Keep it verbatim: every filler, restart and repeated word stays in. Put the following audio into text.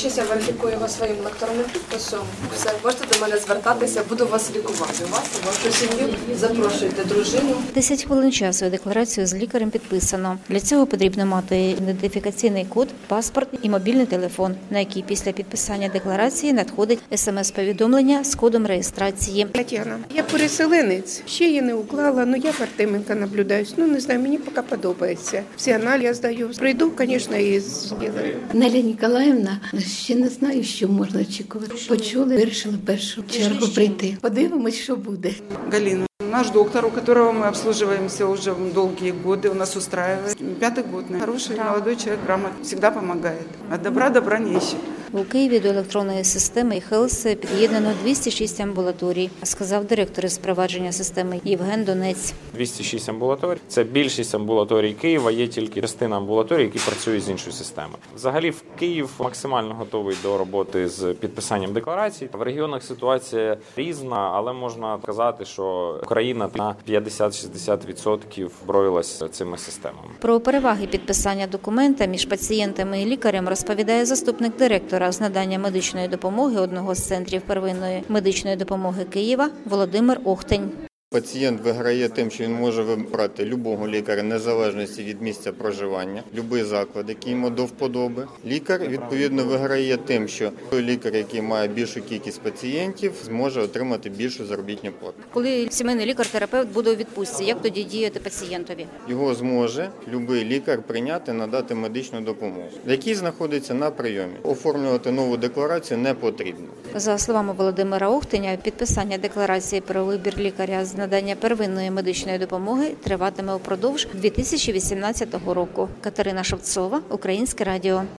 Щось я верифікую його своїм електронним підписом. Все, можете до мене звертатися, буду вас лікувати. Вас і вашу сім'ю запрошуйте дружину. десять хвилин часу і декларацію з лікарем підписано. Для цього потрібно мати ідентифікаційний код, паспорт і мобільний телефон, на який після підписання декларації надходить смс-повідомлення з кодом реєстрації. Тетяна, я переселенець. Ще я не уклала, але я в Артеменка наблюдаюсь. Ну, не знаю, мені поки подобається. Всі аналізи я здаю. Прийду, звісно, і зроблю. Неля Ніколаївна, ще не знаю, що можна очікувати. Почули, вирішили першу чергу прийти. Подивимось, що буде. Галина. Наш доктор, у которого мы обслуживаемся уже долгие годы, у нас устраивает. Пятый год. Хороший, молодой человек, грамотный, всегда помогает. От добра добра не ищет. У Києві до електронної системи «ІХЕЛС» під'єднано двісті шість амбулаторій, сказав директор із впровадження системи Євген Донець. двісті шість амбулаторій – це більшість амбулаторій Києва, є тільки частина амбулаторій, які працюють з іншою системою. Взагалі в Київ максимально готовий до роботи з підписанням декларацій. В регіонах ситуація різна, але можна сказати, що Україна на п'ятдесят-шістдесят відсотків озброїлась цими системами. Про переваги підписання документа між пацієнтами і лікарем розповідає заступник директора з надання медичної допомоги одного з центрів первинної медичної допомоги Києва Володимир Охтень. Пацієнт виграє тим, що він може вибрати любого лікаря незалежності від місця проживання, будь-який заклад, який йому до вподоби. Лікар, відповідно, виграє тим, що той лікар, який має більшу кількість пацієнтів, зможе отримати більшу заробітну плату. Коли сімейний лікар-терапевт буде у відпустці, як тоді діяти пацієнтові? Його зможе будь-який лікар прийняти, надати медичну допомогу, який знаходиться на прийомі. Оформлювати нову декларацію не потрібно. За словами Володимира Охтеня, підписання декларації про вибір лікаря з надання первинної медичної допомоги триватиме упродовж дві тисячі вісімнадцятого року. Катерина Шевцова, Українське радіо.